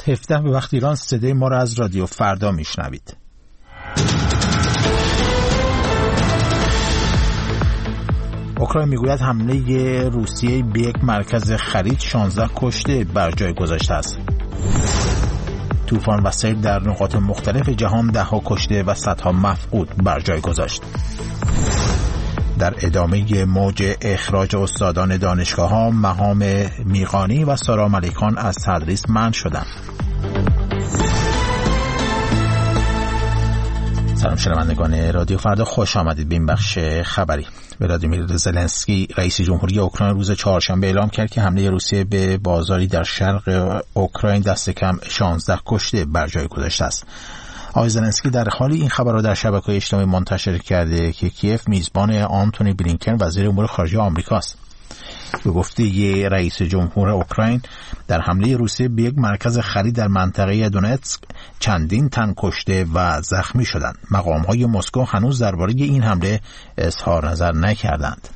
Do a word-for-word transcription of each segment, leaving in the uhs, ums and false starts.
هفده به وقت ایران صدای ما را از رادیو فردا میشنوید. اوکراین میگوید حمله روسیه به یک مرکز خرید شانزده کشته بر جای گذاشته است. طوفان و سیل در نقاط مختلف جهان ده ها کشته و صدها مفقود بر جای گذاشت. در ادامه موج اخراج استادان دانشگاه ها، مهام میقانی و سارا ملیکان از تدریس منع شدند. سلام شنوندگان رادیو فردا، خوش آمدید به این بخش خبری. ولادیمیر زلنسکی رئیس جمهوری اوکراین روز چهارشنبه اعلام کرد که حمله روسیه به بازاری در شرق اوکراین دست کم شانزده کشته بر جای گذاشته است. آقای زلنسکی در حالی این خبر را در شبکه‌های اجتماعی منتشر کرده که کیف میزبان آنتونی بلینکن وزیر امور خارجه آمریکا است. به گفته ی رئیس جمهور اوکراین، در حمله روسیه به یک مرکز خرید در منطقه دونتسک چندین تن کشته و زخمی شدند. مقام‌های مسکو هنوز درباره این حمله اظهار نظر نکردند.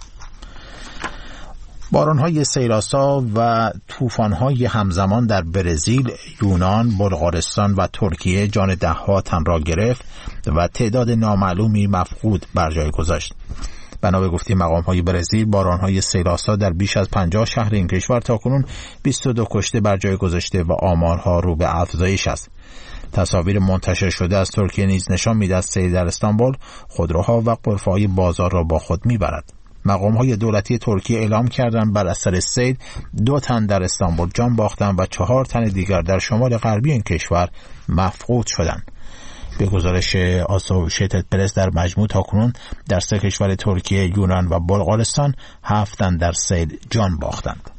باران‌های سیلاسا و طوفان‌های همزمان در برزیل، یونان، بلغارستان و ترکیه جان ده‌ها تن را گرفت و تعداد نامعلومی مفقود بر جای گذاشت. بنا به گفته مقام‌های برزیل، باران‌های سیلاسا در بیش از پنجاه شهر این کشور تاکنون بیست و دو کشته بر جای گذاشته و آمارها رو به افزایش است. تصاویر منتشر شده از ترکیه نیز نشان می‌دهد سیل در استانبول خودروها و غرفه‌های بازار را با خود می‌برد. مقام‌های دولتی ترکیه اعلام کردند بر اثر سیل دو تن در استانبول جان باختند و چهار تن دیگر در شمال غربی این کشور مفقود شدند. به گزارش آسوشیتد پرس، در مجموع تاکنون در سه کشور ترکیه، یونان و بلغارستان هفت تن در سیل جان باختند.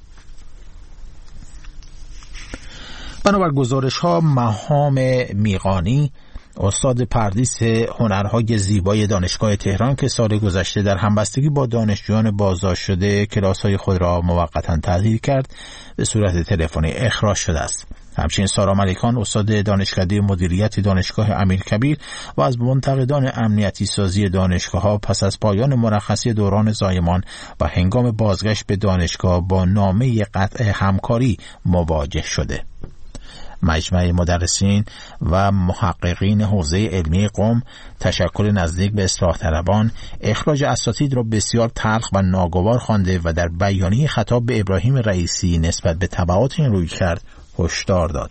بنابر گزارش‌ها، مهام میقانی، استاد پردیس هنرهای زیبای دانشگاه تهران که سال گذشته در همبستگی با دانشجویان بازداشت شده کلاس‌های خود را موقتاً تعطیل کرد، به صورت تلفنی اخراج شده است. همچنین سارا ملیکان، استاد دانشکده مدیریت دانشگاه امیرکبیر و از منتقدان امنیتی سازی دانشگاه‌ها پس از پایان مرخصی دوران زایمان و هنگام بازگشت به دانشگاه با نامه قطع همکاری مواجه شده. مجمع مدرسین و محققین حوزه علمی قم تشکل نزدیک به اصلاح طلبان اخراج اساتید را بسیار تلخ و ناگوار خوانده و در بیانیه خطاب به ابراهیم رئیسی نسبت به تبعات این رویکرد هشدار داد.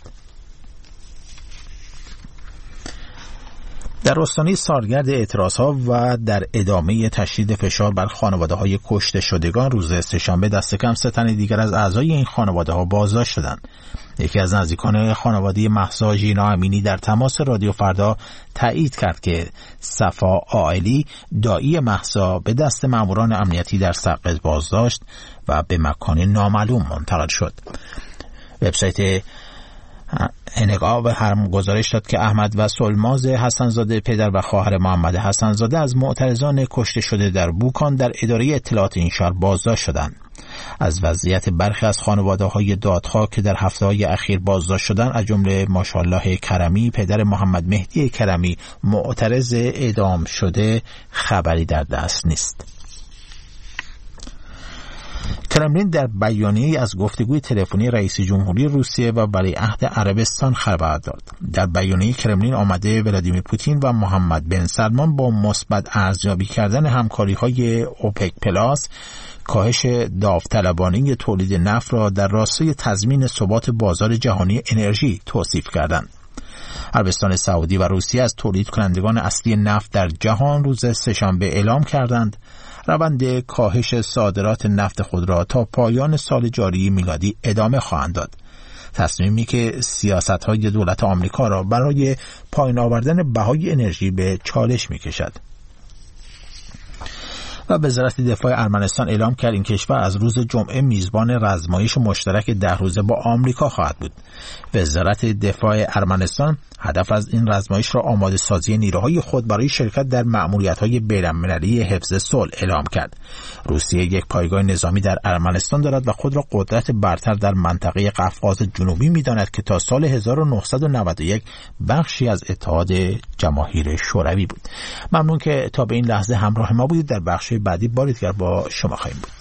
در آستانه سالگرد اعتراضها و در ادامه تشدید فشار بر خانواده‌های کشته شدگان، روز سه‌شنبه دست کم سه تن دیگر از اعضای این خانواده‌ها بازداشت شدند. یکی از نزدیکان خانواده مهسا ژینا امینی در تماس رادیو فردا تایید کرد که صفا عائلی، دایی مهسا، به دست ماموران امنیتی در سقز بازداشت و به مکان نامعلوم منتقل شد. وبسایت انقاب هم گزارش داد که احمد و سلماز حسنزاده، پدر و خواهر محمد حسنزاده، از معترضان کشته شده در بوکان در اداره اطلاعات این شهر بازداشت شدند. از وضعیت برخی از خانواده‌های دادخواه که در هفته‌های اخیر بازداشت شدند، از جمله ماشاءالله کرمی، پدر محمد مهدی کرمی، معترض اعدام شده، خبری در دست نیست. کرملین در بیانیه‌ای از گفتگوی تلفنی رئیس جمهوری روسیه و ولیعهد عربستان خبر داد. در بیانیه کرملین آمده ولادیمیر پوتین و محمد بن سلمان با مثبت ارزیابی کردن همکاری‌های اوپک پلاس، کاهش داوطلبانه تولید نفت را در راستای تضمین ثبات بازار جهانی انرژی توصیف کردند. عربستان سعودی و روسیه از تولید کنندگان اصلی نفت در جهان روز سه‌شنبه اعلام کردند روند کاهش صادرات نفت خود را تا پایان سال جاری میلادی ادامه خواهند داد. تصمیمی که سیاست‌های دولت آمریکا را برای پایین آوردن بهای انرژی به چالش می‌کشد. و وزارت دفاع ارمنستان اعلام کرد این کشور از روز جمعه میزبان رزمایش مشترک ده روزه با آمریکا خواهد بود. وزارت دفاع ارمنستان هدف از این رزمایش را آماده سازی نیروهای خود برای شرکت در مأموریت‌های بین‌المللی حفظ صلح اعلام کرد. روسیه یک پایگاه نظامی در ارمنستان دارد و خود را قدرت برتر در منطقه قفقاز جنوبی می‌داند که تا سال هزار و نهصد و نود و یک بخشی از اتحاد جماهیر شوروی بود. ممنون که تا به این لحظه همراه ما بودید. در بخش بعدی بار دیگر با شما خواهیم بود.